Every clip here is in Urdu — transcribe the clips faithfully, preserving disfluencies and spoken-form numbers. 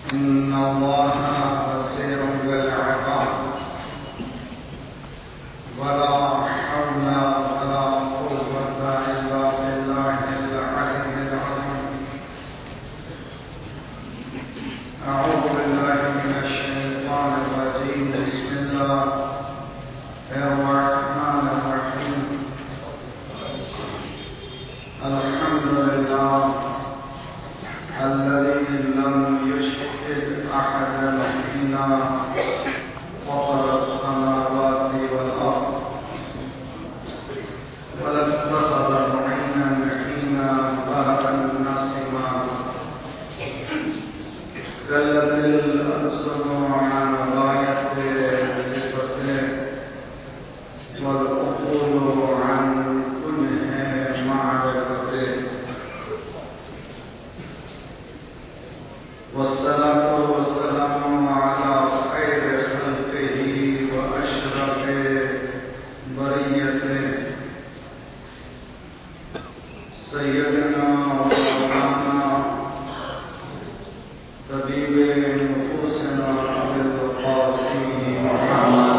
إن الله بصير بالعباد ولا حول ولا قوة إلا بالله العلي العظيم. أعوذ بالله من الشيطان الرجيم. بسم الله الرحمن الرحيم. الحمد لله الذي لم يشهد أحدا فينا فطر السماوات والأرض ولم اتخذ عينا حين ظهر الناس معه كالذي الأنصر عن غاية صفته والعقول عن كنه معرفته. والصلاة والسلام على خير خلقه وأشرف بريته سيدنا ومولانا طبيب نفوسنا أبي القاسم محمد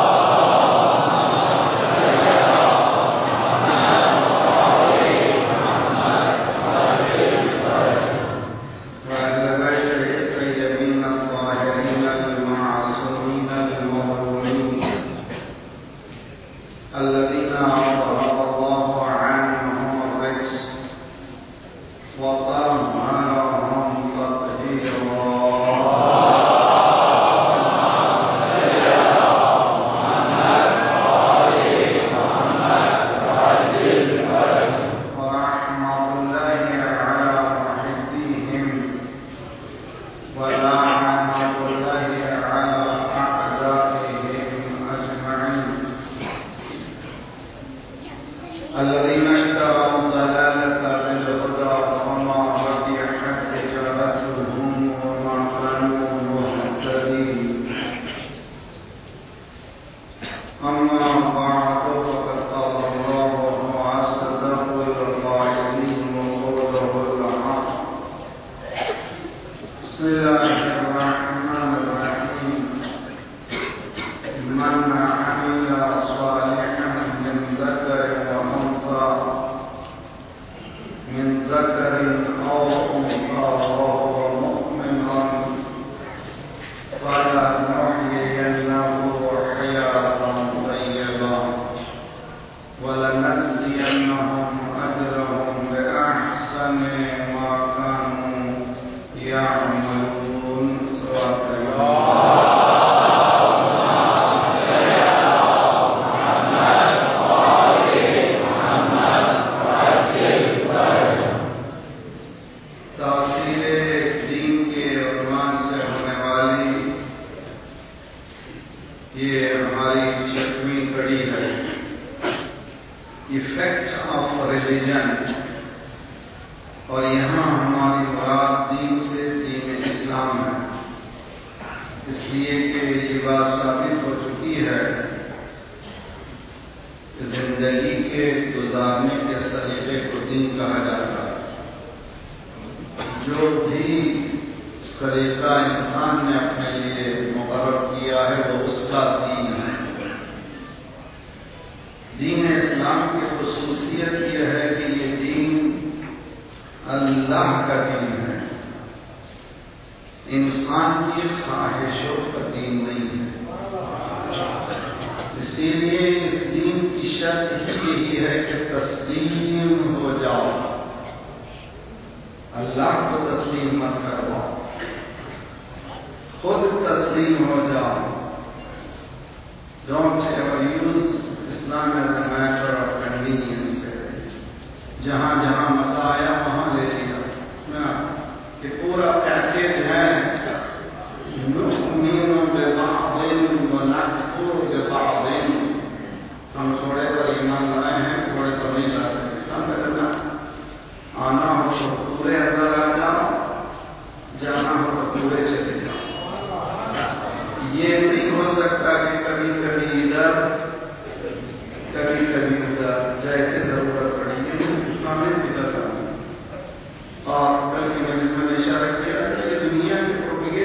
جیسے ضرورت پڑی ہے اسلام میں ذکر کروں اور کل کی مجلس میں اشارہ کیا کہ دنیا کی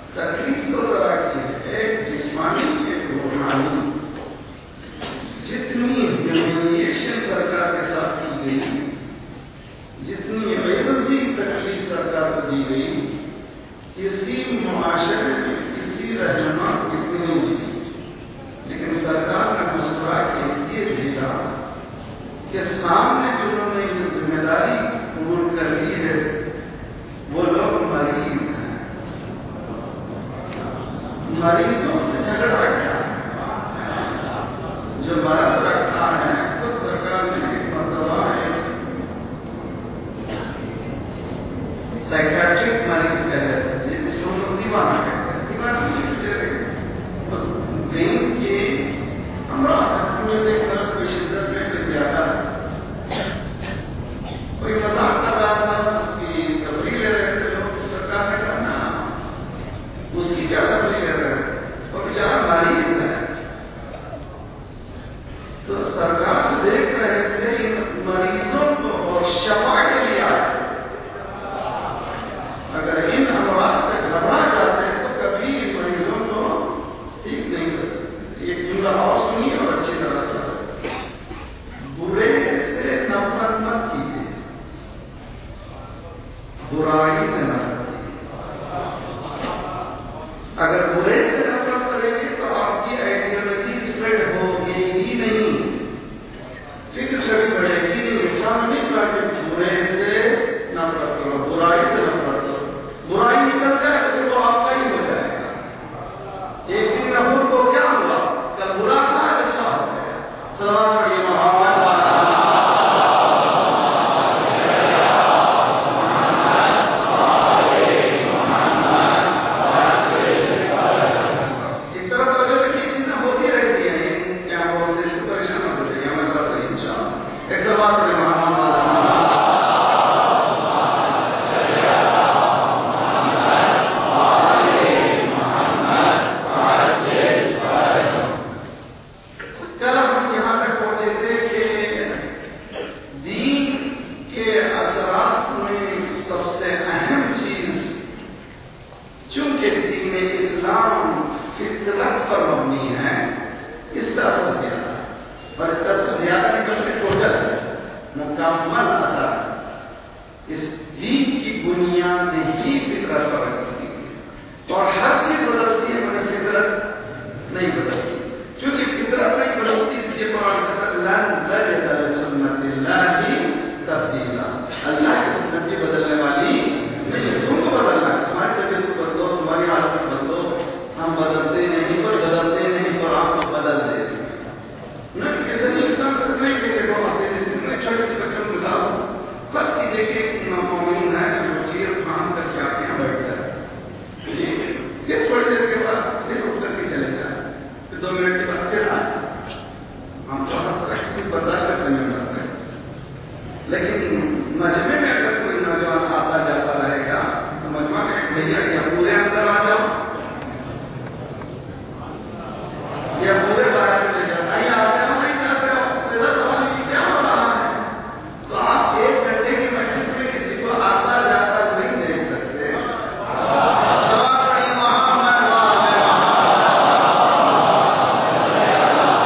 تکلیف دو طرح کی ہے، ایک جسمانی ایک روحانی. جتنی ہیومنیشن سرکار کے ساتھ کی گئی، جتنی عرضی تکلیف سرکار کو دی گئی، کسی معاشرے میں کسی رہنما کتنی نہیں دی. لیکن سرکار نے مسکرا کے اس لیے بھیجا کہ سامنے جنہوں نے یہ ذمہ داری قبول کر لی ہے وہ لوگ مریض ہیں. مریضوں سے جھگڑا کیا جو مرض رکھتا ہے. خود سرکار نے ایک مرتبہ سائیکیٹرک مریض کہہ رہے تھے جس کو لوگ دیوانہ کہتے ہیں. دیوانہ نہیں بچے برین کے امراض میں سے ایک طرح کی شدت میں پھر زیادہ کوئی مذاق کر رہا تھا، اس کی تفریح لے رہے تھے لوگ. سرکار نے کہا نا اس کی کیا تفریح لے رہے ہیں، وہ بیچارہ مریض ہے. تو سرکار دیکھ رہے تھے ان مریضوں کو اور شفا کے لیے آئے. اگر ان امراض سے گھبرا جاتے تو کبھی ان مریضوں کو ٹھیک نہیں کرتے. یہ جملہ اور سنیے اور اچھی طرح سے. برے سے نفرت مت کیجیے، برائی سے نفرت کیجیے. اگر برے سے نفرت کریں گے تو آپ کی آئیڈیالوجی اسپریڈ ہوگی ہی نہیں، فکر سے بڑھے گی نہیں. اسلام نہیں کہا کہ برے سے نفرت کرو، برائی سے نفرت کرو. برائی نکل جائے تو وہ آپ کا ہی ہو جائے گا. ایک دن نبور کو کیا ہوا، کل برا تھا اچھا ہو گیا. سلام علیکم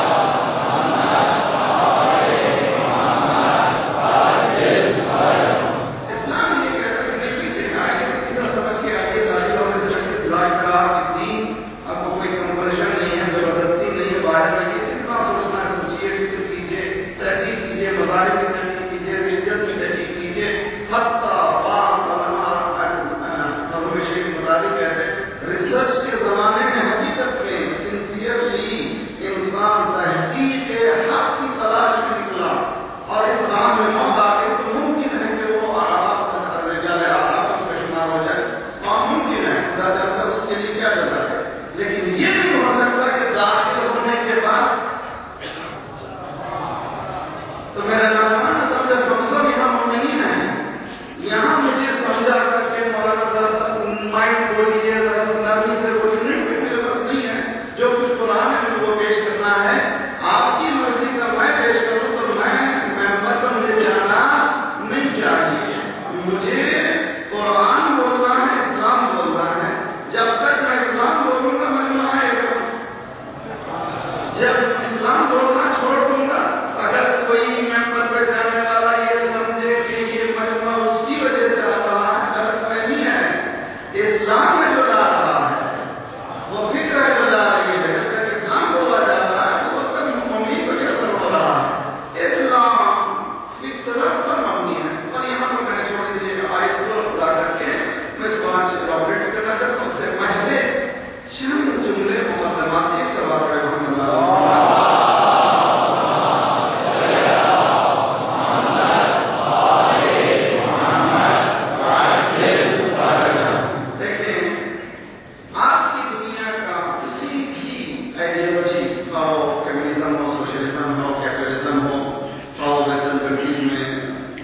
Amen.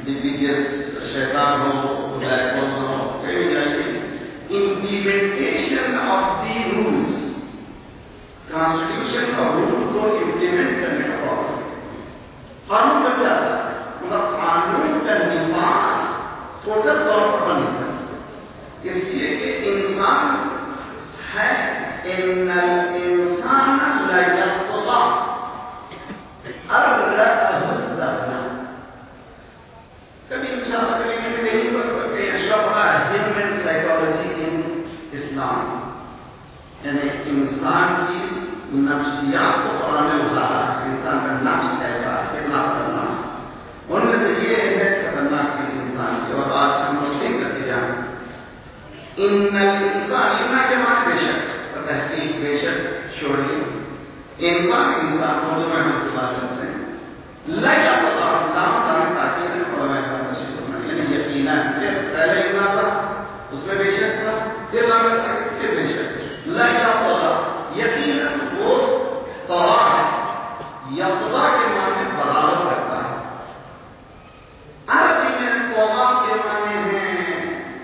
the biggest shaitan ho, black hole ho, koi jaiye. Implementation of the rules. Constitution of rule को implement करने का बहुत है. कानून बन जाता है, मगर कानून का निफाज टोटल तौर पर बन नहीं सकता. इसलिए कि इंसान है, इन्नल इंसान लयत्गा अर्रअहुस्दना. कभी इंसान कभी कभी नहीं करते अशरा पढ़ा है ह्यूमन साइकोलॉजी इन इस्लाम, यानी इंसान की नफ्सियात को कुरान में उतारा है. इंसान का नफ्स कैसा है, कितना खतरनाक. उनमें से ये है खतरनाक चीज इंसान की, और आज हम लोग सीख करके जाए. इन्नल इंसान, इन्ना के मान बेशक, तहकीक बेशक छोड़िए. इंसान इंसान को जो हम इस्तेमाल करते हैं लया पता काम करने ताकि और मैं काम नशीब होना, यानी यकीनन फिर पहले इतना था उसमें बेशक था, फिर लाने था, फिर बेशक लया पता यकीनन वो तला है. यक़ज़ा के माने बराबर करता है. अरबी में तौबा के माने हैं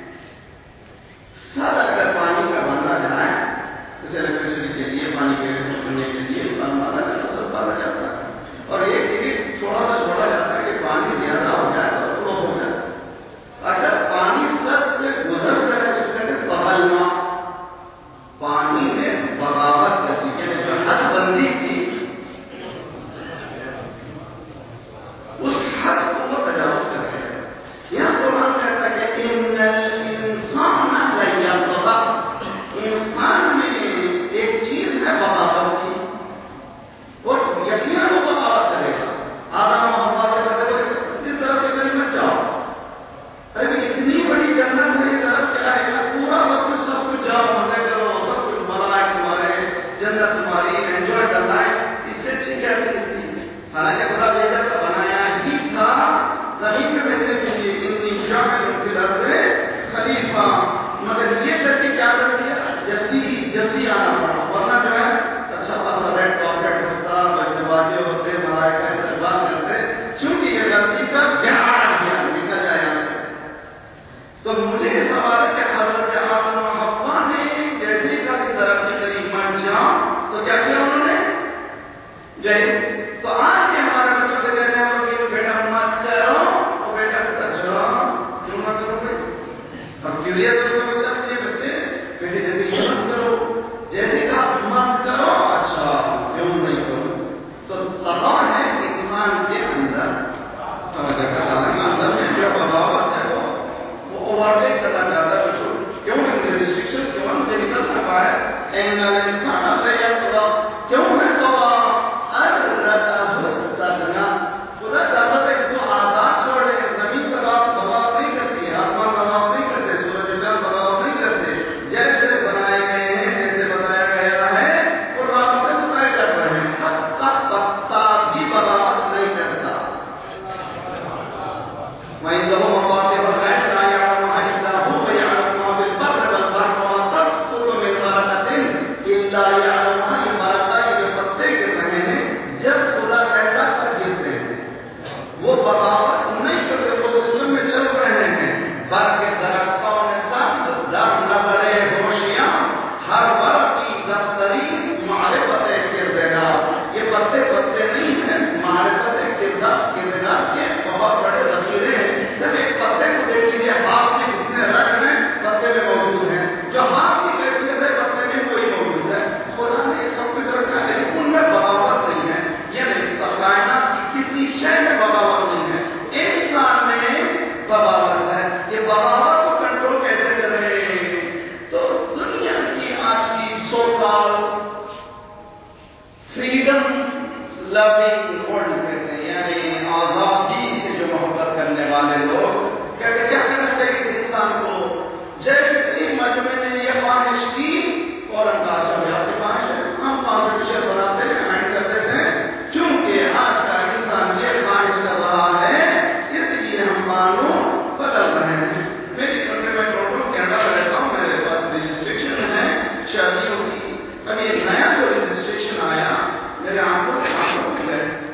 सद. अगर पानी का बंदा जाए जैसे इलेक्ट्रिसिटी के लिए पानी के भरने के लिए बांधा जाता है, सद बांधा जाता है, और एक जगह थोड़ा सा छोड़ा जाता है कि पानी ज्यादा हो जाए तो फ्लो हो जाए. अगर पानी सद से गुजर जाए तो कहते तहल्लुमा, पानी में बगावत करती है. जो हद बंदी थी उस हद को वो तजावुज कर रहे हैं. यहाँ कुरान कहता है कि इन्नल इंसान लयत्गा, इंसान में एक चीज है बगावत की, वो यकीनन वो बगावत करेगा. आदम और हव्वा से कहते इस तरफ के करीब मत जाओ. अरे इतनी बड़ी जन्नत है, इस तरफ क्या है, पूरा सब कुछ सब कुछ जाओ, मजे करो, सब कुछ मलाइक तुम्हारे, जन्नत तुम्हारी, एंजॉय करना है. इससे अच्छी क्या चीज थी. हालांकि खुदा बेहतर का बनाया ही था, कहीं पे बैठे थे खलीफा, मगर ये करके क्या कर दिया, जल्दी जल्दी आना पड़ा. वरना जो है अच्छा खासा रेड कॉर्पेट होता, बच्चे होते, मलाइका इंतजार करते. चूंकि ये गलती का ध्यान किया निकल जाए यहाँ से. तो मुझे सवाल है कि हज़रत आदम और हव्वा ने जैसे कभी तरफ के करीब मत जाओ तो क्या किया उन्होंने, गए. तो आज के हमारे बच्चों से कहते हैं लोग कि बेटा मत करो, और बेटा अच्छा क्यों मत करो भाई. अब क्यूरियस हो बच्चा, ये बच्चे बेटे जैसे ये मत करो, जैसे कहा मत करो, अच्छा क्यों नहीं करो. तो तबा है इंसान के अंदर, समझ अंदर में जो बगावत है वो वो ओवरटेक करना चाहता है. तो क्यों है रिस्ट्रिक्शन, क्यों मुझे निकल ना पाए. इंसान लयत्गा, क्यों है तौबा अर्रअहुस्दना. खुदा चाहता है कि तो आजाद छोड़े. जमीन बगावत बगावत नहीं करती है, आसमान बगावत नहीं करते, सूरज चांद बगावत नहीं करते. जैसे बनाए गए हैं, जैसे बताया गया है, वो रास्ते बताए जा रहे हैं. हत्ता पत्ता भी बगावत नहीं करता. वहीं दो बातें बताए शादियों की. अब ये नया जो रजिस्ट्रेशन आया मेरे आंखों से आंसू निकले.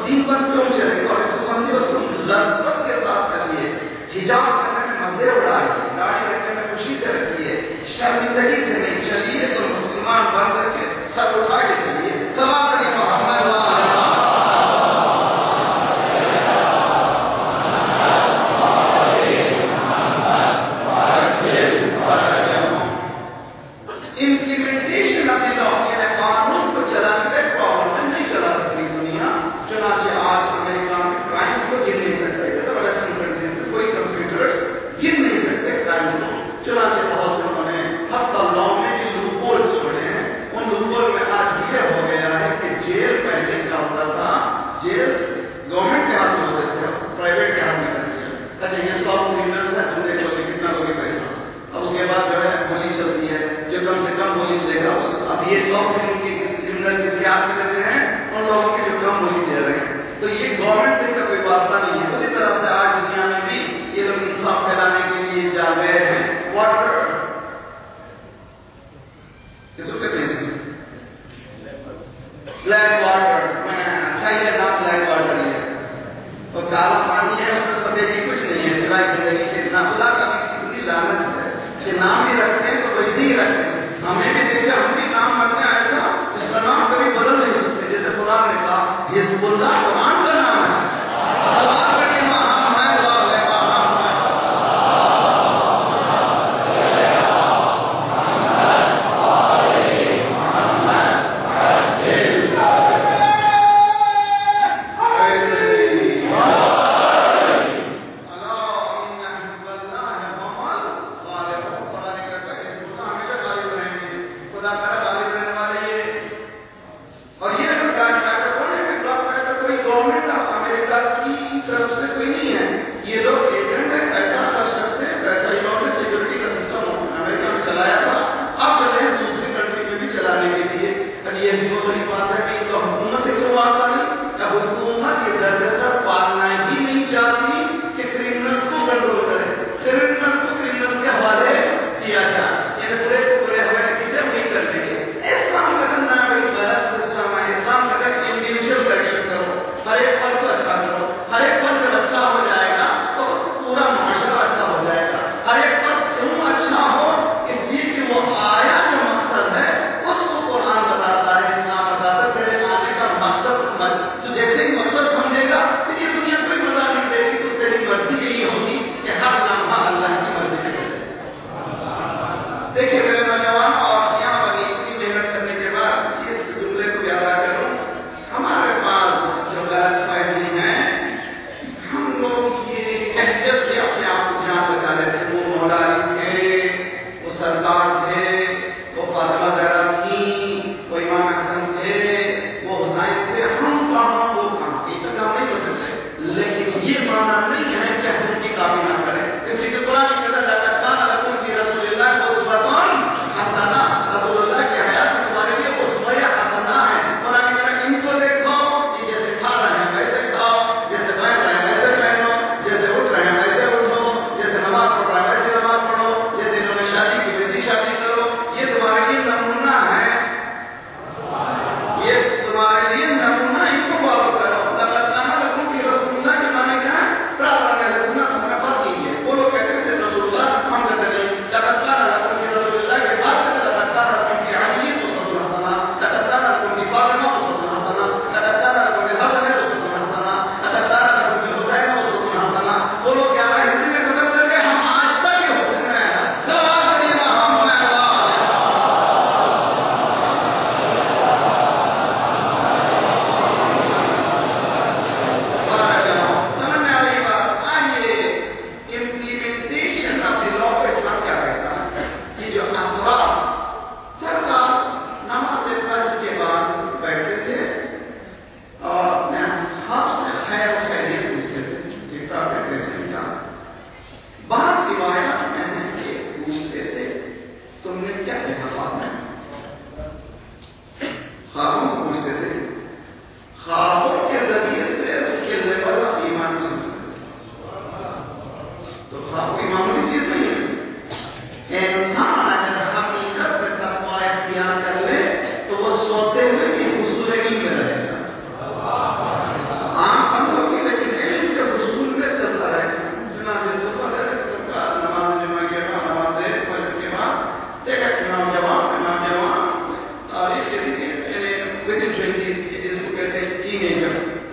دین پر کیوں چلیں گے؟ اور اس کو سمجھے اس کو لذت کے ساتھ کریے، حجاب کرنے میں مزے اڑائیے، داڑھی رکھنے میں خوشی سے رکھیے، شرمندگی سے نہیں چلیے تو مسلمان بن سکے، سر اٹھا کے چلیے، سوال نہیں محمد امپلیمنٹیشن آف دی لا، یعنی قانون کو چلانے سے گورنمنٹ نہیں چلا سکتی دنیا. چنانچہ آج امریکہ میں کرائمز کو گن نہیں سکتے، اسی طرح ویسٹرن کنٹریز میں کوئی کمپیوٹرز گن نہیں سکتے کرائمز کو. چنانچہ بہت سے انہوں نے حتی لا میں جو لوپ ہولز چھوڑے ہیں، ان لوپ ہول میں آج یہ ہو گیا ہے کہ جیل پہلے کیا ہوتا تھا، جیل گورنمنٹ کے ہاتھ میں ہوتے تھے، پرائیویٹ کے ہاتھ میں کر دیا. اچھا یہ سو کرمنلز ہیں، تم دیکھو کہ کتنا لوگ پیسہ، اب اس کے بعد جو ہے گولی چلتی ہے، جو کم سے کم گولی دے گا. اب یہ سو کرمنل کسی ہاتھ میں دیتے ہیں، ان لوگوں کی جو کم گولی دے رہے ہیں. تو یہ گورنمنٹ سے کا کوئی واسطہ نہیں ہے. اسی طرح سے آج دنیا میں بھی یہ لوگ انصاف پھیلانے کے لیے جا گئے ہیں. واٹر کس کو کہتے ہیں؟ Black water. اچھا یہ نام بلیک واٹر ہے، اور کالا پانی ہے، اس سے سفیدی کچھ نہیں ہے سوائے زندگی کے. نہ خدا کا بھی کتنی لعنت ہے کہ نام بھی رکھتے ہیں تو ویسے ہی رکھتے ہیں. ہمیں بھی دیکھ کر ہم بھی نام رکھتے ہیں ایسا اس کا نام کبھی بدل نہیں سکتے. جیسے قرآن نے کہا حزب اللہ قرآن کا نام ہے. اللہ بڑی مہام ہے، اللہ ہے مہام ہے. ہر ایک پل کو اچھا کرو، ہر ایک پل جب اچھا ہو جائے گا تو پورا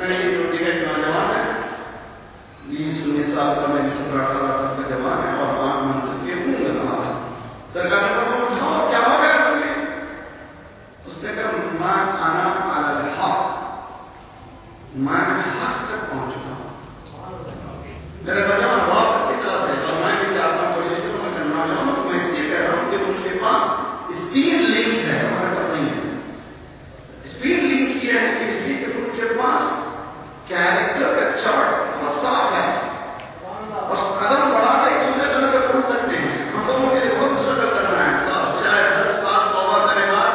نہیں ڈیوٹی کا نوجوان ہے، بیس انیس سال کا، میں سترہ اٹھارہ سال کا جوان ہے اور پانچ منتھ کے ہوں گا رہا سرکار نے کہا اٹھاؤ کیا ہو گیا تمہیں؟ اس نے کہا میں آنا علی الحق، میں حق تک پہنچ چکا ہوں۔ میرے نوجوان بہت اچھی طرح سے، اور میں بھی چاہتا ہوں کوشش کروں میں کرنا چاہوں تو میں اس لیے کہہ رہا ہوں کہ ان کے پاس اسپیڈ لنک ہے، ہمارے پاس نہیں ہے۔ اسپیڈ لنک یہ ہے کہ اس لیے کہ ان کے پاس کیریکٹر کا چارٹ بہت صاف ہے، اور قدم بڑھا کے ایک دوسرے قدم پہ پہنچ سکتے ہیں۔ ہم لوگوں کے لیے بہت اسٹرگل کرنا ہے، سب شاید دس سال توبہ کرنے بعد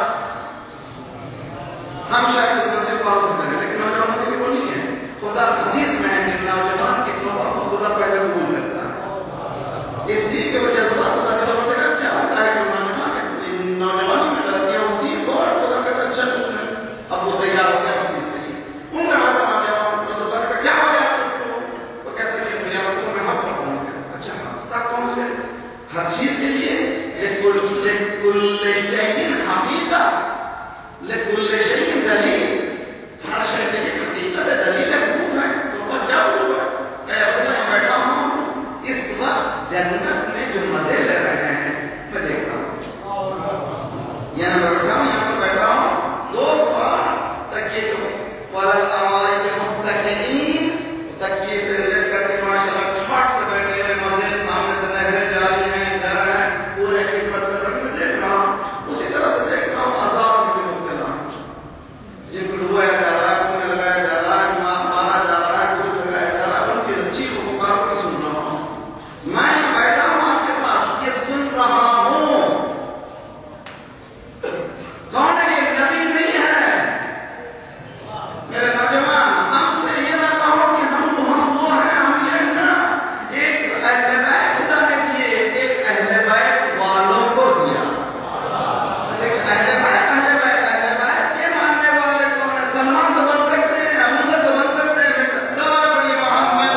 ہم شاید اس منزل کو حاصل کریں، لیکن نوجوانوں کے لیے وہ نہیں ہے۔ خدا حدیث میں ہے کہ نوجوان کی توبہ کو خدا پہلے قبول کرتا ہے، اس لیے کہ وہ جذبات خدا کے طرف سے چاہتا ہے کہ نوجوان نوجوانی میں غلطیاں ہوتی ہیں اور خدا کا اچھا چلنا ہے۔ اب وہ تیار ہو گیا اس کے لیے، ان کا ہاتھ آ گیا، رسول اللہ کا کیا ہو گیا تم کو؟ وہ کہتے ہیں کہ یا رسول میں حق پر پہنچ گیا۔ اچھا حق تک پہنچ گئے ہر چیز کے لیے، لکل لکل شیء حقیقہ، لکل شیء دلیل، ہر شے کے لیے حقیقت ہے، دلیل ہے، حکم ہے۔ تو بس کیا ہوا ہے؟ اے خدا میں بیٹھا ہوں اس وقت جنت میں جو مزے لے رہے ہیں میں دیکھ رہا ہوں، یہاں میں بیٹھا ہوں، یہاں پر بیٹھا ہوں، دو بار تکیے جو والارائک متکئین، تکیے پہ لیٹ کر کے ماشاءاللہ ٹھاٹ سے بیٹھے ہوئے مزے، سامنے سے نہریں جاری ہیں، گھر ہیں، پورے خدمت کر رہے میں دیکھ رہا ہوں۔ اسی طرح سے دیکھ رہا ہوں عذاب میں مبتلا جن کو ڈبویا جا رہا ہے، کنویں لگایا جا رہا ہے، مارا جا رہا ہے، گولی لگایا جا رہا ہے، ان کی چیخ و پکار کو سن رہا ہوں۔ میں بیٹھا ہوں آپ کے پاس، یہ سن رہا ہوں۔ کون ہے یہ؟ نبی نہیں ہے میرے نوجوان، ہم سے یہ نہ کہو کہ ہم تو ہم وہ ہیں، ہم یہ نا ایک اہل بیت خدا نے دیے، ایک اہل بیت والوں کو دیا، ایک اہل بیت اہل بیت اہل بیت کے ماننے والے کون ہیں؟ سلمان سے بن سکتے ہیں، ابو ذر سے بن سکتے ہیں، سوائے بڑی محمد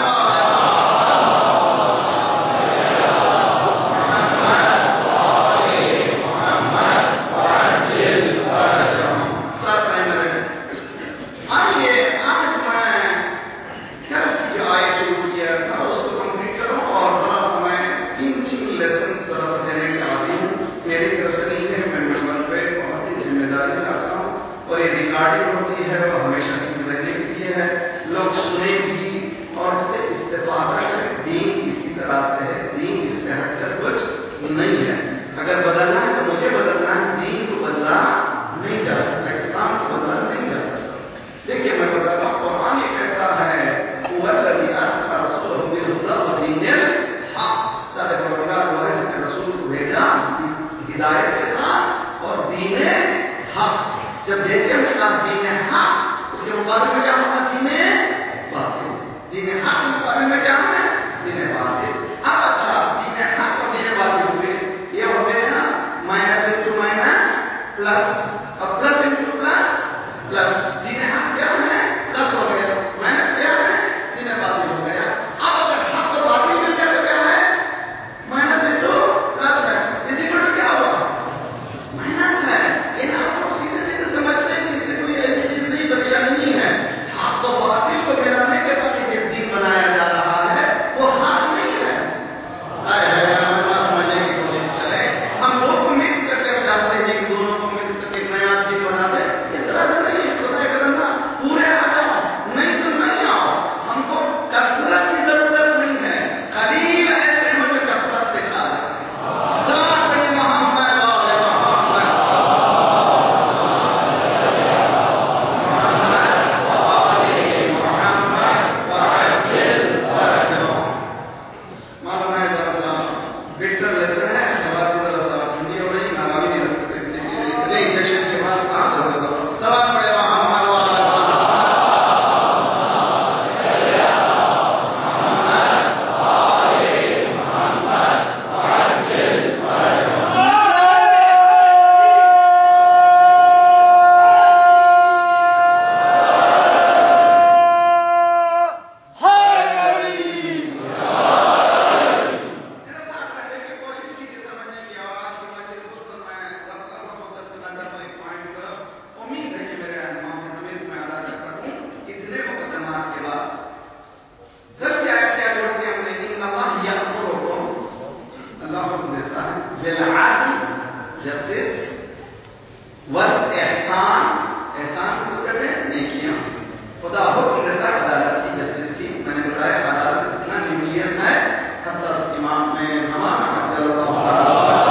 ہوتی ہے، وہ ہمیشہ چیز رہنے کے لیے ہے، لوگ سنیں بھی اور اس سے استفادہ کریں۔ دین اسی طرح سے ہے، دین اس سے ہٹ کر کچھ نہیں ہے۔ اگر بدلنا ہے تو مجھے بدلنا ہے، دین کو بدلا نہیں جا سکتا، اسلام کو بدلا نہیں جا سکتا۔ دیکھیے میں بتاتا ہوں، قرآن یہ کہتا ہے وَالَّذِي أَرْسَلَ رَسُولَهُ بِالْهُدَىٰ وَدِينِ الْحَقِّ، سارے پروردگار وہ ہے جس نے رسول کو بھیجا ہدایت کے ساتھ اور دین حق۔ جب جیسے ہم نے کہا دین حق، اس کے مقابلے میں کیا ہوگا؟ دین باطل۔ کلمات کے بعد دس آیت کیا جوڑتے ہیں ہم نے ان اللہ یأمرکم، اللہ حکم دیتا ہے بالعدل جسٹس والاحسان، احسان کو کہتے ہیں نیکیاں، خدا حکم دیتا ہے عدالت کی، جسٹس کی. میں نے بتایا عدالت اتنا نیوکلیس ہے، حتی امام میں ہمارا رضی اللہ تعالیٰ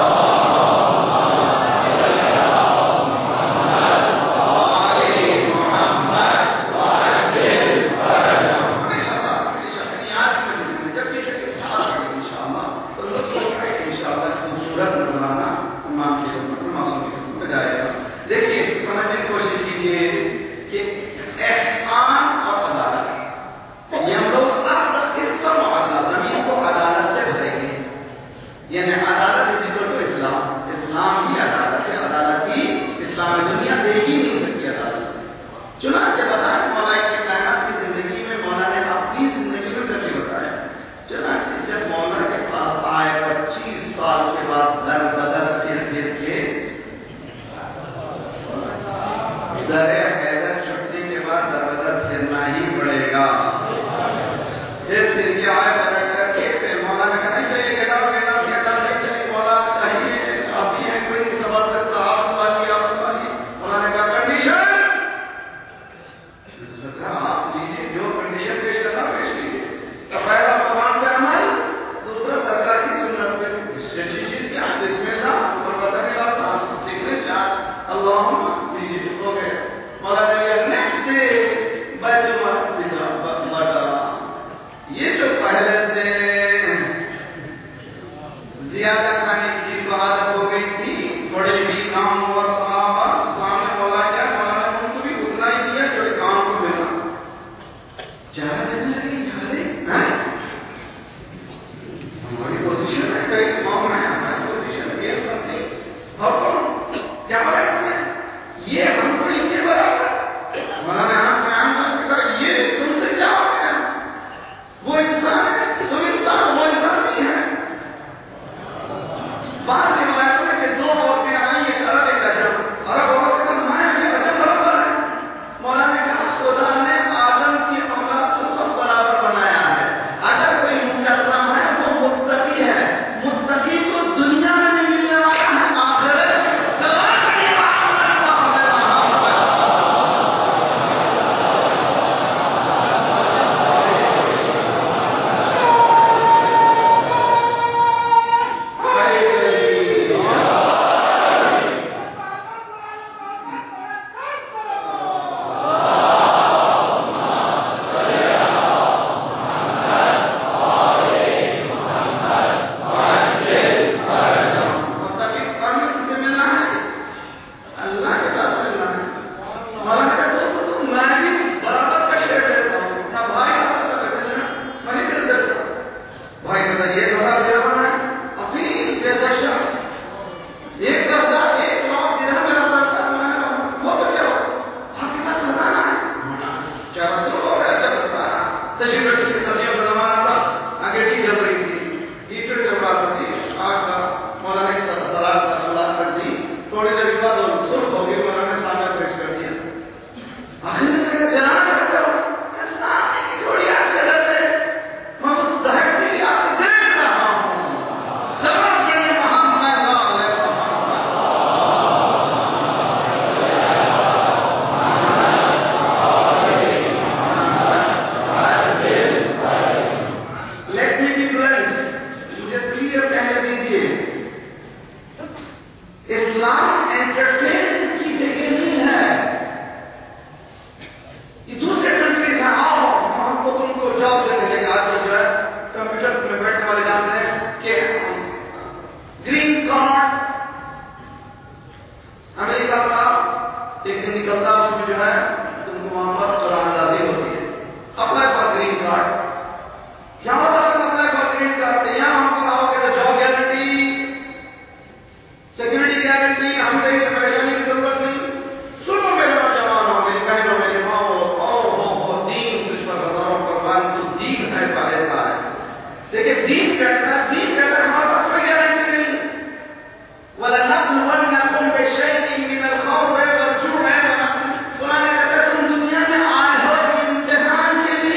قرآن کہتا ہے تم دنیا میں آئے ہو امتحان کے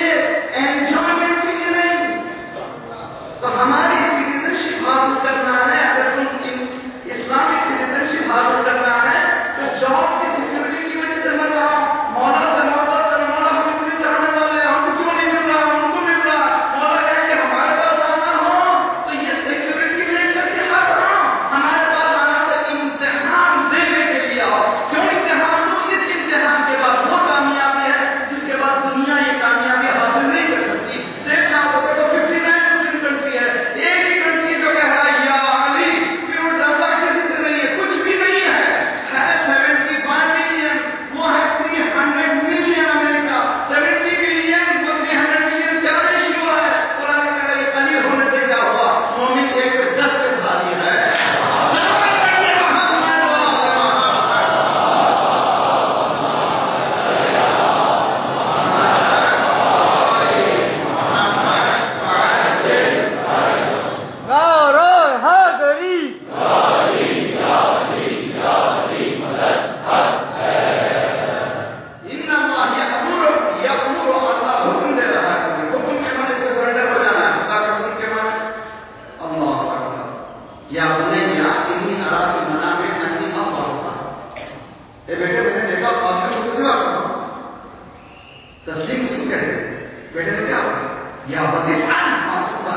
بیٹے نے کیا ہوا یا بدفعل معصومہ،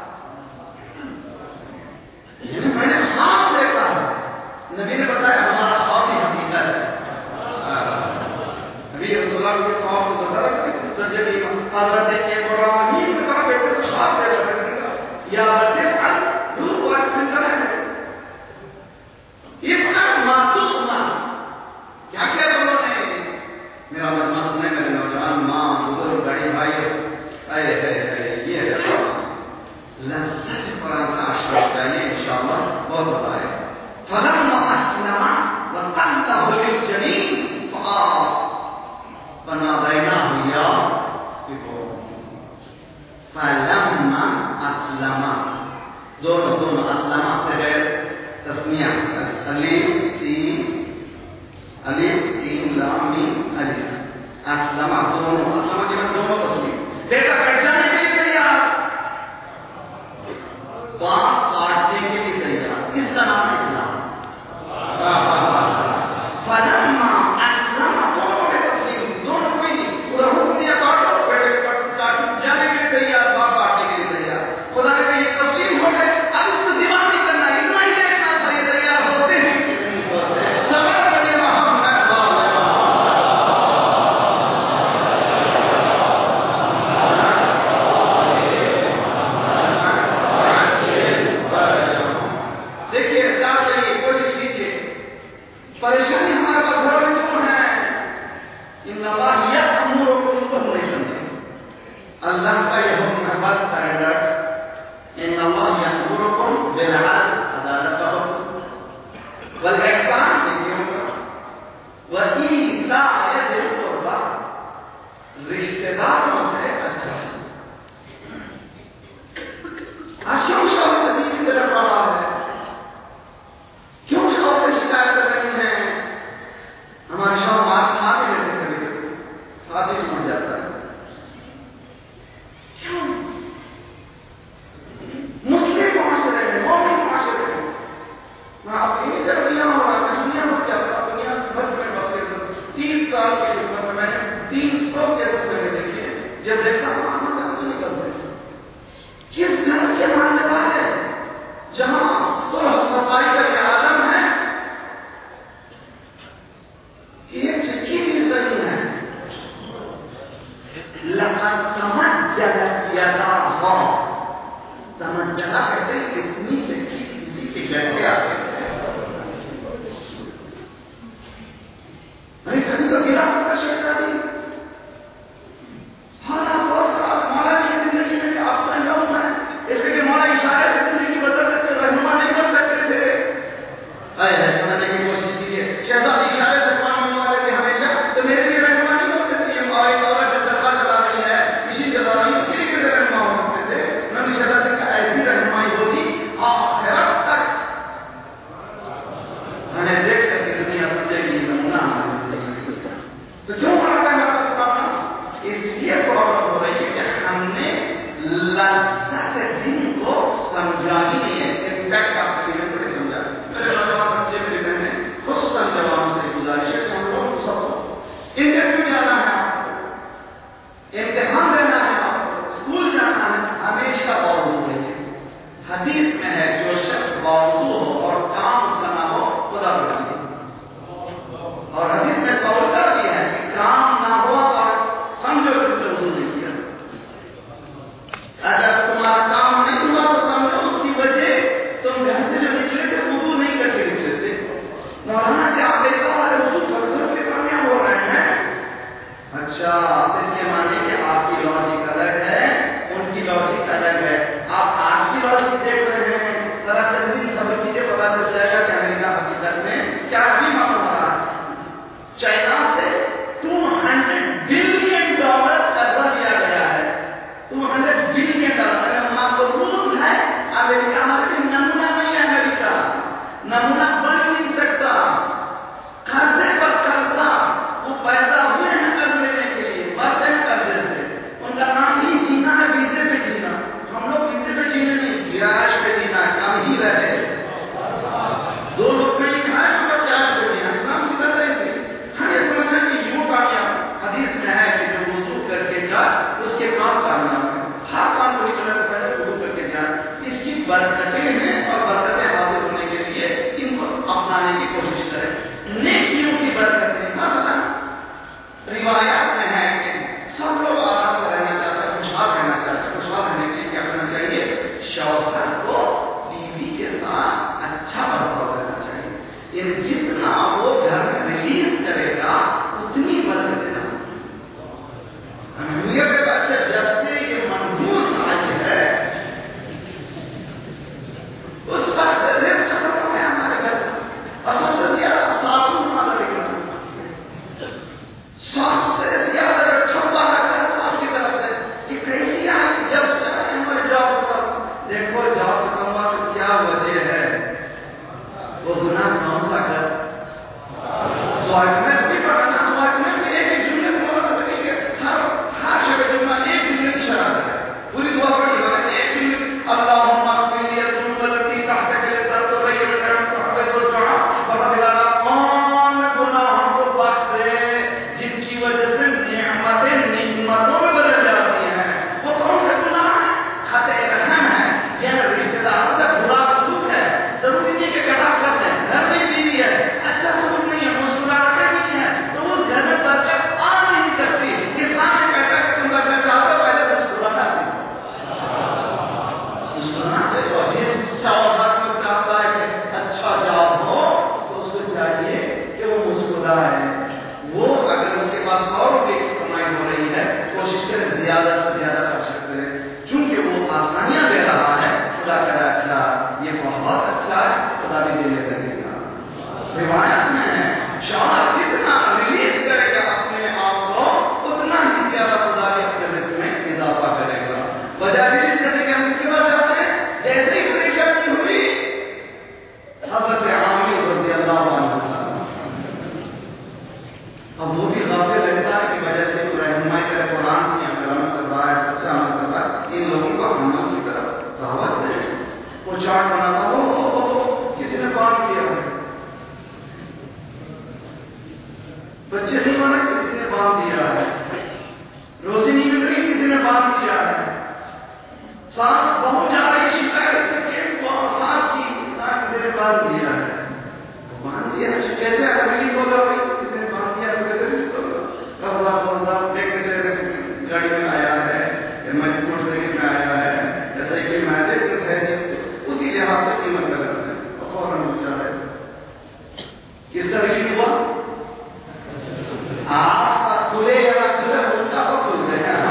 یعنی میں نے خواب دیکھا ہے. نبی نے بتایا ہمارا خواب ہی حقیقت ہے. نبی رسول اللہ کے خواب کو بتا رہا کہ اس درجے کی حضرت ابراہیم نے کہا بیٹے سے خواب دے رہا. بیٹے نے کہا یا بدفعل دو وارث میں کرے ابن معصومہ. کیا کیا تم نے میرا مجمع سننے میرے نوجوان ماں بزرگ بڑے بھائی اے اے یہ ہے لذت قرآن سے آشنا چاہیے انشاءاللہ بہت بتائے. فلما اسلم وتله للجبين فقال فناديناه يا ابراهيم. فلما اسلم دونوں دونوں اسلم سے غیر تسمیہ الف سین الف سین لام میم الف اسلم دونوں اسلم کے معنی دونوں تسمیہ. بیٹا کٹ جانے کے لیے تیار، باپ کاٹنے کے لیے تیار. اس کا نام ہے اسلام. فلما اسلم دونوں میں تسلیم تھی، دونوں کوئی نہیں. ادھر حکم دیا کاٹو، بیٹے کاٹ جانے کے لیے تیار، باپ کاٹنے کے لیے تیار. خدا نے کہا یہ تسلیم ہو گئے، اب اس کو دیوان نہیں کرنا، اتنا ہی دیکھنا تھا یہ تیار ہوتے ہیں کہ نہیں ہوتے. سبق بنے محمد پریشانی ہمارے پاس گھر میں کیوں ہے؟ ان اللہ یأمرکم کو نہیں سمجھے. اللہ کا یہ حکم ہے بس سرنڈر. ان اللہ یأمرکم بالعدل، عدالت کا حکم، والاحسان نیکیوں کا، وایتاء ذی القربی، رشتہ داروں سے اچھا. آج کیوں شوہر بیوی سے لڑ رہا ہے؟ کیوں شوہر کی شکایت کر رہی ہیں؟ ہمارے شوہر معاف معافی لیتے کبھی کبھی ساتھ ہی سمجھ جاتا ہے. کیوں؟ مسلم معاشرے میں، مومن معاشرے میں میں آپ کی نہیں کر دیا ہوں. میں دنیا میں کیا تھا، دنیا بھر میں بس تیس سال کی خدمت میں میں نے تین سو کیسز میں نے دیکھے. جب دیکھا ہم سے ہنس نکلتے کس گھر کے ماننے والے جہاں صلح صفائی کا یہ عالم ہے، ایک چکی بھی صحیح ہے. لقد تمجدت یداہ، تمجدہ کہتے ہیں اتنی چکی کسی کے گھر آتے ہیں. کبھی تو گرا ہوتا شہزادی ہاں بہت خراب. مولا کی زندگی میں آپ سے انجام ہے، اس لیے مولا اشارے سے زندگی بدل سکتے، رہنما نہیں بن سکتے تھے. اے ہے سمجھنے کی کوشش کیجیے. شہزادی اشارے سے قرآن بنوا لیتے ہمیشہ، تو میرے لیے رہنما نہیں ہو سکتی. ہم اور ایک عورت جب درخواست چلا رہی ہے، کسی چلا رہی ہے، اس کے لیے کیسے رہنما ہو سکتے تھے؟ نبی شہزادی کا ایسی رہنمائی ہوگی آخرت تک. ہمیں دیکھ کر کے دنیا سمجھے گی نمونہ. تو کیوں بڑھتا ہے ہمارا پرانا؟ اس لیے پرابلم ہو رہی ہے کہ ہم نے لذت دن کو سمجھا ہی نہیں ہے. انفیکٹ آپ کے لیے بڑے سمجھا. میرے نوجوان بچے میری بہنیں خصوصاً جوانوں سے گزارش ہے کہ ہم لوگوں کو سب کو انٹرویو جانا ہے، آپ کو امتحان دینا ہے، آپ کو اسکول جانا ہے، ہمیشہ باوضو رہیے. حدیث میں ہے جو شخص باوضو ہو اور کام اس کا نہ ہو خدا بتائیے. اور حدیث میں سہولت بھی ہے کہ کام نہ ہوا اور سمجھو کہ تم نے وضو نہیں کیا. اگر تمہارا کام نہیں ہوا تو سمجھو اس کی وجہ تم گھر سے جو نکلے تھے وضو نہیں کر کے نکلے تھے. مولانا کیا دیکھا ہمارے وضو کر کر کے کامیاب ہو رہے ہیں. اچھا اس کے معنی کہ آپ کی لاجک الگ ہے، ان کی لاجک الگ ہے. آپ آج کی لاجک دیکھ رہے ہیں، ذرا تجویز خبر کیجیے، پتا چل جائے گا کہ امریکہ حقیقت میں کیا ابھی معلوم ہو رہا ہے. چائنا سے دو سو بلین ڈالر قرضہ لیا گیا ہے. دو سو بلین ڈالر. اگر مقبول ہے امریکہ، ہمارے لیے نمونہ نہیں ہے. امریکہ نمونہ بن نہیں سکتا. قرضے پر قرضہ، وہ پیدا ہوئے ہیں قرض لینے کے لیے، مرتے ہیں قرضے سے. ان کا نام ہی جینا ہے، ویزے پہ جینا. ہم لوگ ویزے پہ جینے نہیں، بیاج پہ جینا. کم ہی رہے دو لوگ پہ کھائے مگر بیاج پہ جینا. اسلام سیدھا ہے اسے. ہم یہ سمجھ رہے کہ یوں کامیاب. حدیث میں ہے کہ جو وضو کر کے جا زیادہ سے زیادہ کر سکتے ہیں. چونکہ وہ آسانیاں دے رہا ہے, خدا کرے اچھا, یہ بہت اچھا ہے, خدا بھی دینے لگے گا. روایت میں ہے شوہر جتنا ریلیز کرے گا اپنے آپ کو اتنا ہی زیادہ خدا کے اپنے رزق میں اضافہ کرے گا. وجہ ریلیز کرنے کے ہم اس کے بعد جاتے ہیں. جیسے ہی پریشانی ہوئی حضرت عامر رضی اللہ عنہ, اب وہ بھی غافل رہتا ہے کہ وجہ سے رہنمائی کرے قرآن کی عمل کر رہا ہے, سچا عمل کر رہا ہے, ان لوگوں کو عمل کی طرف دعوت دے. وہ چارٹ بناتا ہو کسی نے کام کیا ہے, بچے نہیں ہونے کسی نے باندھ دیا ہے, روزی نہیں مل رہی کسی نے باندھ دیا ہے, سانس بہت جا رہی شکایت سے کہ سانس کی کسی نے باندھ دیا ہے. باندھ دیا کیسے ریلیز ہوگا بھائی, کسی نے باندھ دیا تو کیسے ریلیز ہوگا. گاڑی میں آیا ہے یا موٹر سائیکل میں آیا ہے یا سائیکل میں آیا ہے, اسی لحاظ سے قیمت لگاتے ہیں اور فوراً اٹھ جاتا ہے. کس کا ریلیز ہوا؟ آپ کا کھلے یا کھلے ہوتا تو کھل گئے ہیں.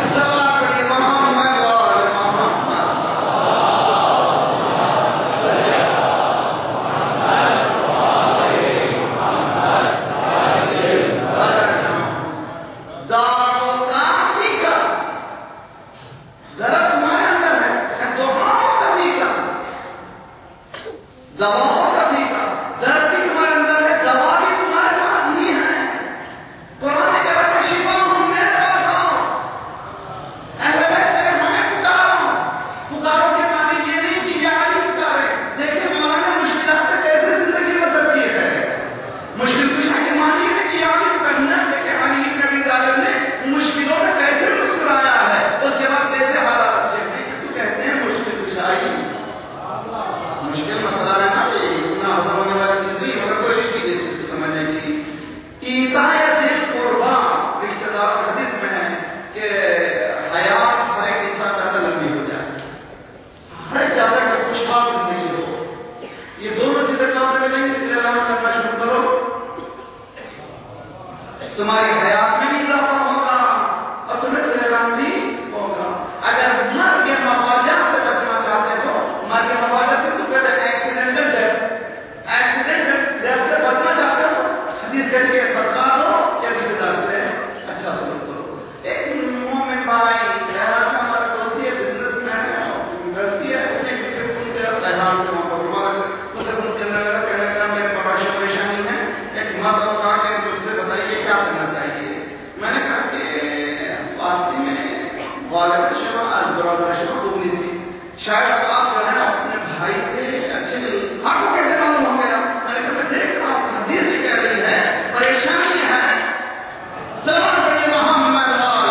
تمہاری حیات میں بھی اضافہ ہوگا اور تمہیں سلام بھی ہوگا. اگر مر کے مفاجات سے بچنا چاہتے ہو, مر کے مفاجات سے پہلے ایکسیڈنٹل ڈیتھ ایکسیڈنٹل ڈیتھ سے بچنا چاہتے ہو, حدیث کہتی ہے صدقہ دو یا رشتے دار سے اچھا سلوک کرو. ایک مومن بھائی خیرات کا ہمارا دوستی ہے, بزنس مین ہے, غلطی ہے اس نے کیونکہ ان کے پیغام سے وہاں پر اسے ان کے اندر کہنے کا میرے بڑا پریشانی ہے, ایک مت اور کہا کہ مجھ سے بتائیے کیا کرنا چاہیے. میں نے کہا کہ فارسی میں والد شما از برادر شما خوب نہیں تھی, شاید آپ جو ہے اپنے بھائی سے اچھے نہیں. آپ کو کیسے معلوم ہو گیا؟ میں نے کہا دیکھ رہا ہوں حدیث سے کہہ رہی ہے پریشانی ہے. زبان پڑھیے محمد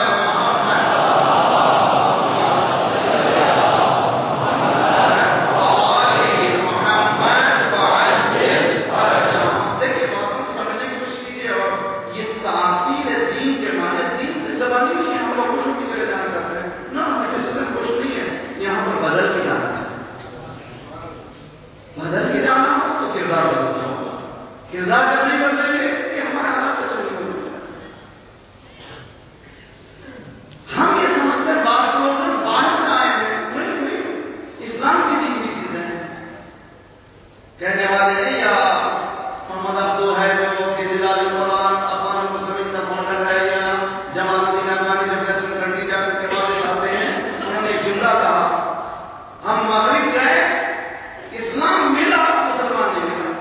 کردار جب نہیں بدلیں گے کہ ہمارا حالات تو چلی ہوگی. ہم یہ سمجھتے ہیں بعض لوگ باہر سے آئے ہیں, نہیں نہیں اسلام کی دین کی چیزیں ہیں. کہنے والے نہیں یا محمد عبدو ہے جو کہ دلال قرآن افغان مسلم کا فاؤنڈر ہے یا جماعت الدین جب ویسٹرن کنٹری جا کے والے آتے ہیں, انہوں نے ایک جملہ کہا ہم مغرب گئے اسلام ملا مسلمان نہیں ملا.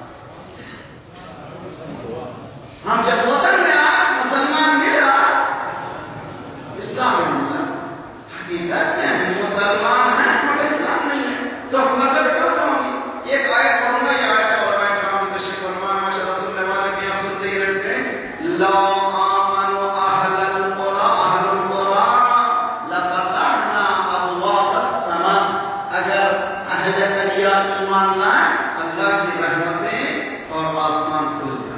ہم جب وطن میں آئے مسلمان ملا اسلام میں ملا. حقیقت میں ہم مسلمان ہیں مگر اسلام نہیں ہے, تو حکومت کیوں ہوگی. ایک آیت پڑھوں گا, یہ آیت اور آیت کا ہم تشریح فرمان ماشاء اللہ سننے والے بھی ہم سنتے ہی رہتے ہیں. لو آمنوا اہل القرى اہل القرى لفتحنا ابواب السماء. اگر اہل قريہ ایمان لائے اللہ کی رحمتیں اور آسمان کھل جائے,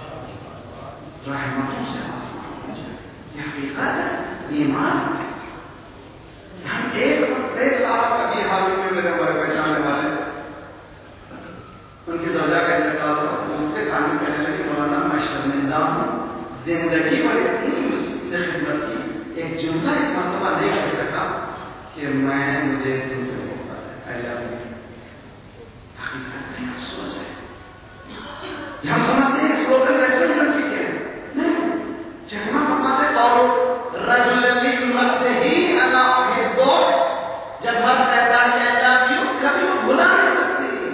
رحمتوں سے آسمان ہو جائے. یہ حقیقت ہے ایمان. ہم ایک ایک سال کا بھی حال میں میرے ہمارے پہچانے والے ان کی زوجہ کا انتقال ہوا, مجھ سے کھانے کہنے لگی مولانا میں شرمندہ ہوں, زندگی بھر اتنی اس نے خدمت کی, ایک جملہ ایک مرتبہ نہیں کہہ سکا کہ میں مجھے تم سے محبت ہے، I love you. حقیقت میں افسوس ہے، ہم سمجھتے ہیں سلوگن ویسے ہونا ٹھیک ہے، نہیں. جیسا فرماتے اور رجل لامرأته انا احبک، جب مرد کہتا ہے I love you کبھی وہ بھلا نہیں سکتی.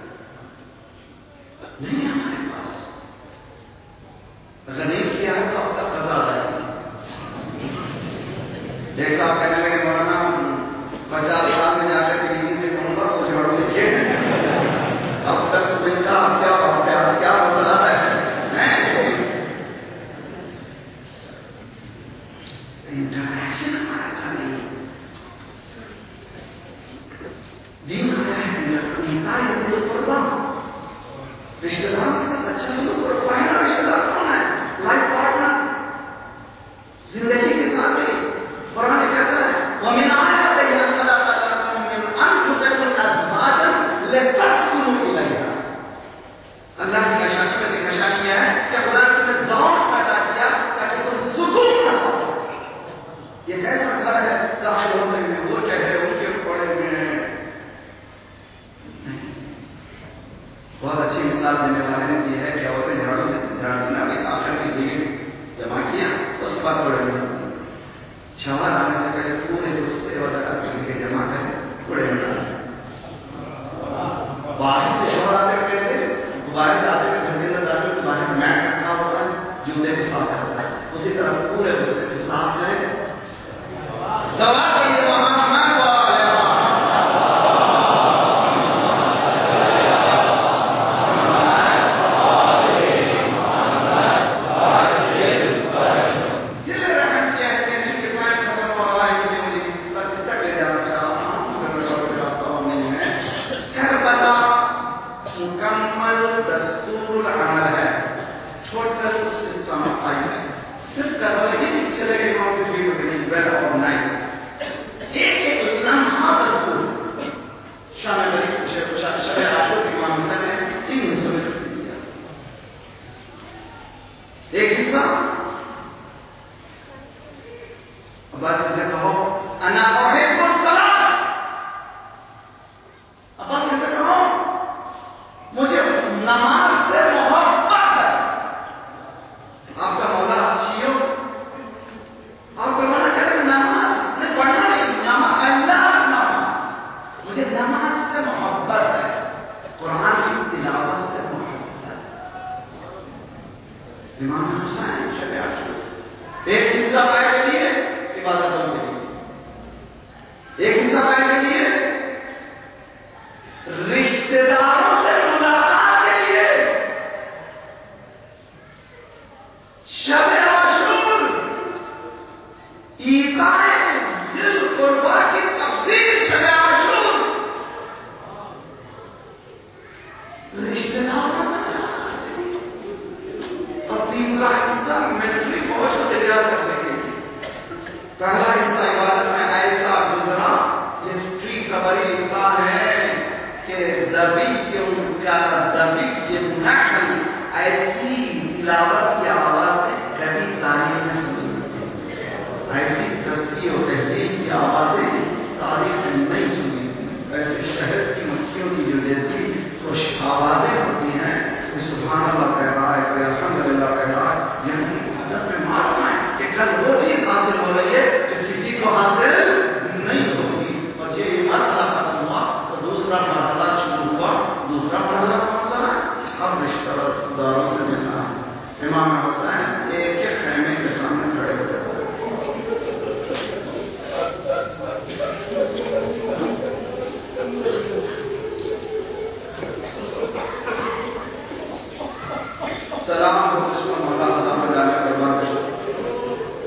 نہیں ہمارے پاس اگر نہیں کیا ہے تو اب تک قضا آ جائے گی. ایک صاحب کہنے لگے مولانا پچاس سال میں جا کر بیوی سے کہوں گا تو جھاڑو لکھے اب تک تو دن کا اب کیا بات ہے، آج کیا بدلا ہے. انٹریکشن ہمارا اچھا نہیں ہے. دین آیا ہے دل قربا، رشتے دار کے ساتھ اچھا سلوک کرو. پہلا رشتے دار کون ہے؟ لائف پارٹنر، زندگی کے ساتھی. قرآن کہتا ہے وَمِنْ آيَاتِهِ أَنْ خَلَقَ لَكُم مِّنْ أَنفُسِكُمْ أَزْوَاجًا لِتَسْكُنُوا إِلَيْهَا. اللہ کی نشانی میں سے نشانی یہ ہے کہ خدا نے تمہیں زوج پیدا کیا تاکہ تم سکون میں رہو. یہ کیسا گھر ہے داخل ہونے میں وہ چہرے ان کے پڑے ہوئے ہیں. بہت اچھی مثال دینے والے نے دی ہے کہ عورتیں جھاڑو جھاڑ دینا بھی آخر کی دیگر جمع کیا اس کے بعد پڑے ہوئے شوہر آنے سے پہلے پورے گستے وغیرہ کسی کے جمع کریں پڑے ہوئے. باہر سے شوہر آتے ہوئے کیسے غبارے جاتے ہوئے گھر کے اندر جاتے ہوئے باہر میٹ رکھا ہوا ہے جوتے کو صاف کرتا ہے، اسی طرح پورے گستے کو صاف کریں. دوا کیے وہاں میں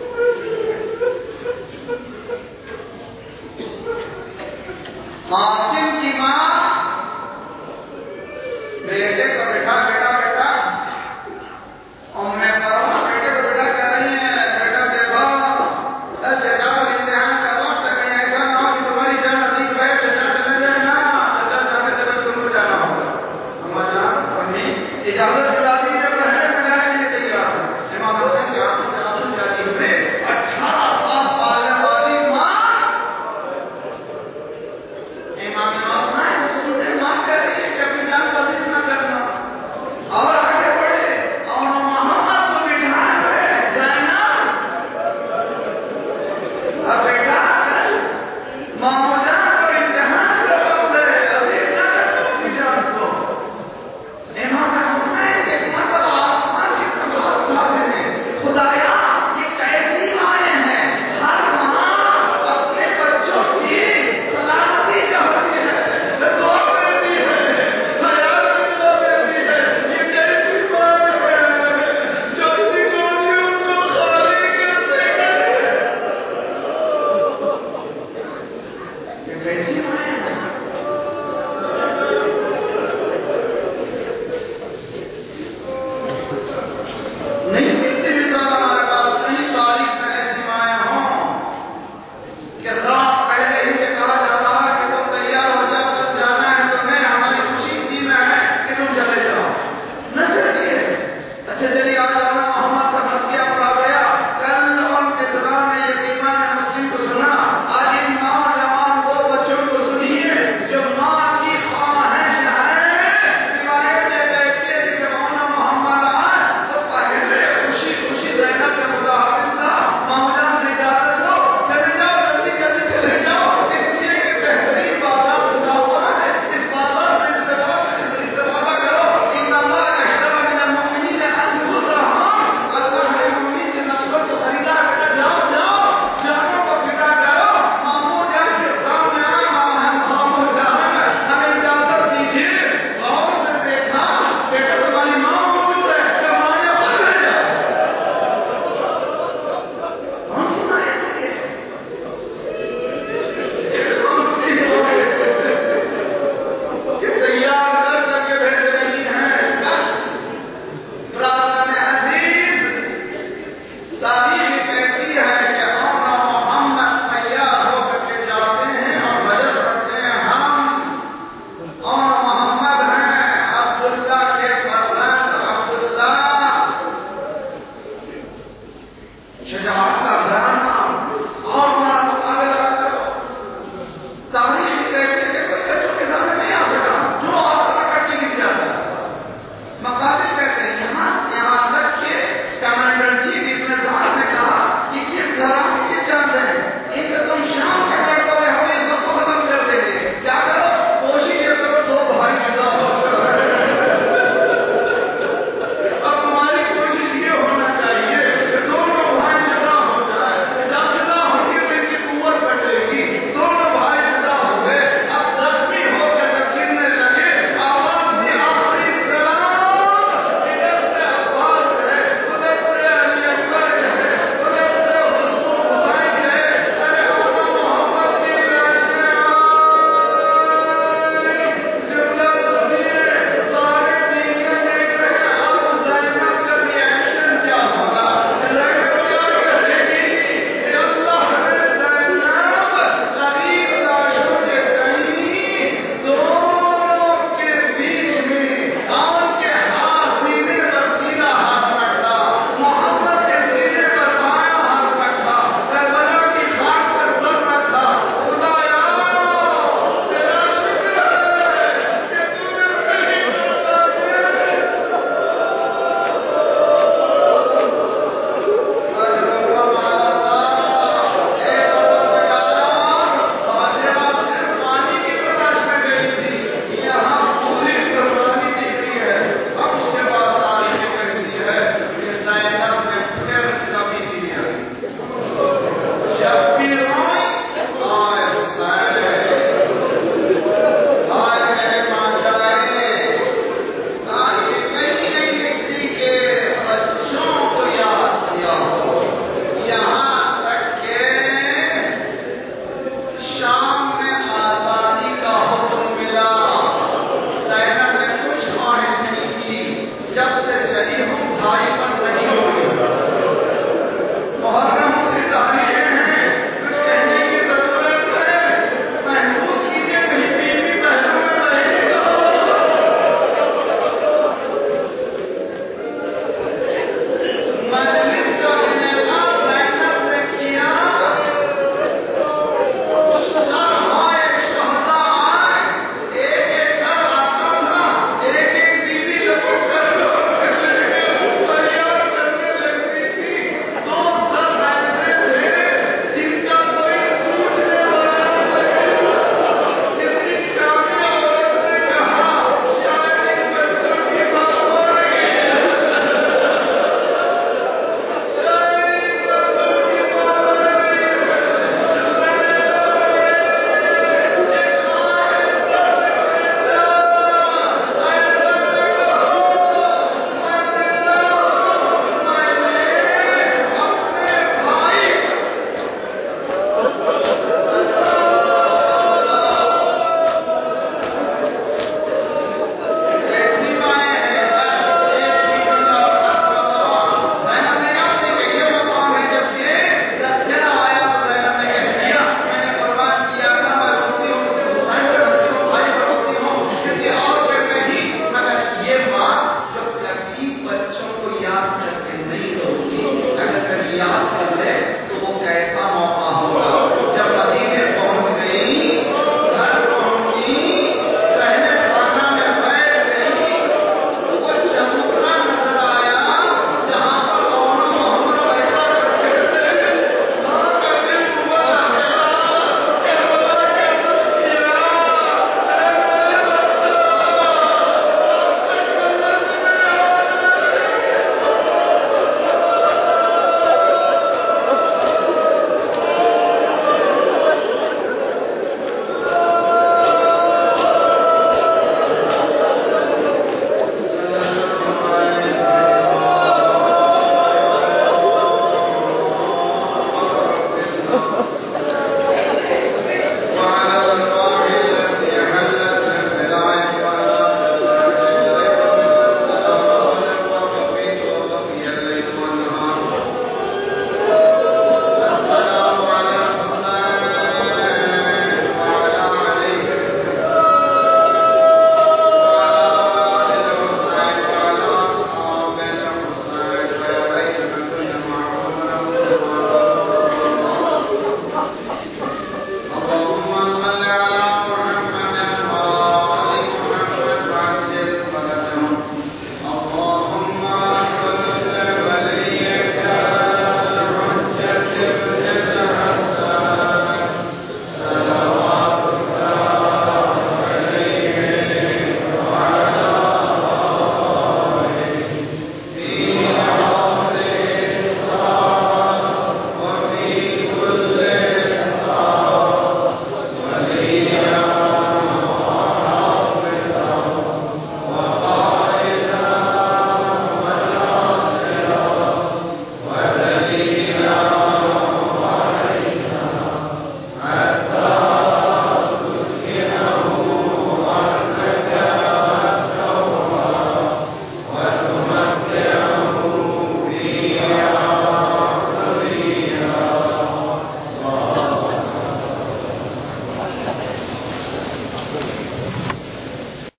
ہاں